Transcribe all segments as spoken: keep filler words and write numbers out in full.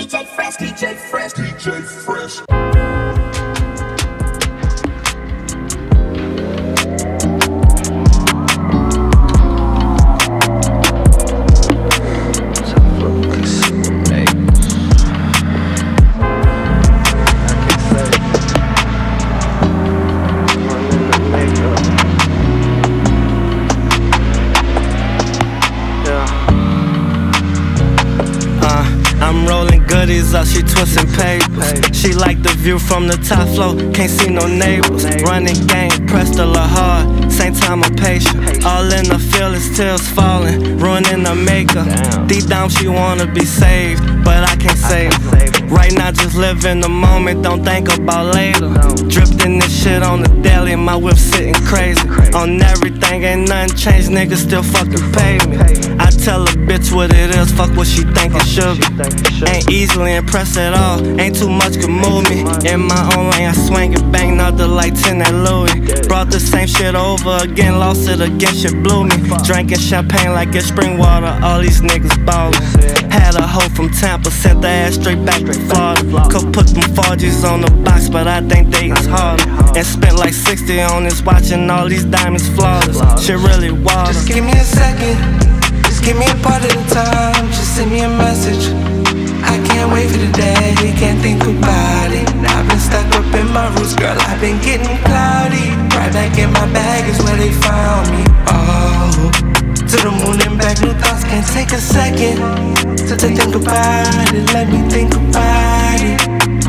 J Fresh, D J Fresh, D J Fresh. Up, she twisting papers. She like the view from the top floor, can't see no neighbors. Running game, pressed her hard, same time I'm patient. All in the field, his tears falling, ruining the makeup. Deep down she wanna be saved, but I can't save her. Right now just live in the moment, don't think about later. Dripped in this shit on the daily, my whip sitting crazy. On everything, ain't nothing changed, niggas still fucking pay me. I tell a bitch what it is, fuck what she think it should be. Ain't easily impressed at all, ain't too much can move me. In my own lane, I swing it, bang, another like ten at Louis. Brought the same shit over again, lost it again, shit blew me. Drinking champagne like it's spring water, all these niggas ballin'. Had a hoe from Tampa, sent the ass straight back to Florida. Could put them four G's on the box, but I think they is harder. And spent like sixty on this, watching all these diamonds flawless. Shit really wild. Just give me a second, just give me a part of the time, just send me a message. I can't wait for the day, can't think about it. I've been stuck up in my roots, girl, I've been getting cloudy. Right back in my bag is where they found me. Oh, to the moon and back, new thoughts can't take a second to, to think about it, let me think about it.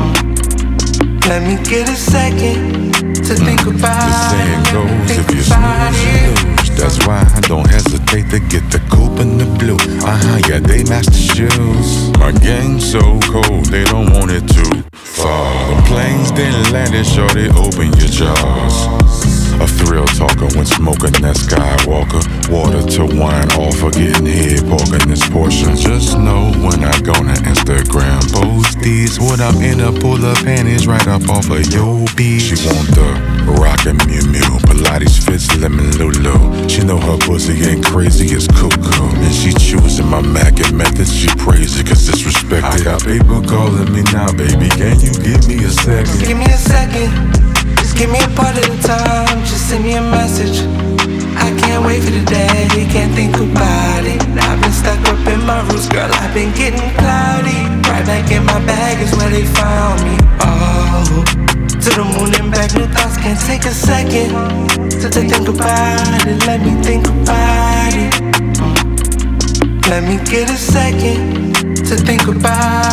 mm. Let me get a second to think about it. The saying goes, think if you snooze, you lose. That's why I don't hesitate to get the coupe in the blue. Uh-huh, yeah, they match the shoes. My gang's so cold, they don't want it to fall. The planes didn't land it, shorty, open your jaws. A thrill talker when smoking that Skywalker. Water to wine, all for getting head, parking this portion. Just know when I gonna Instagram post these, when I'm in a pull up panties right up off of your beach. She want the rockin' Mew Mew, Pilates fits lemon Lulu. She know her pussy ain't crazy as cuckoo, and she choosing my Mac and methods. She praise it cause it's respected. I got people calling me now, baby. Can you give me a second? Give me a second. Just give me a part of the time, just send me a message. I can't wait for the day, can't think about it. I've been stuck up in my roots, girl, I've been getting cloudy. Right back in my bag is where they found me. Oh, to the moon and back, new thoughts can't take a second to, to think about it, let me think about it. mm. Let me get a second to think about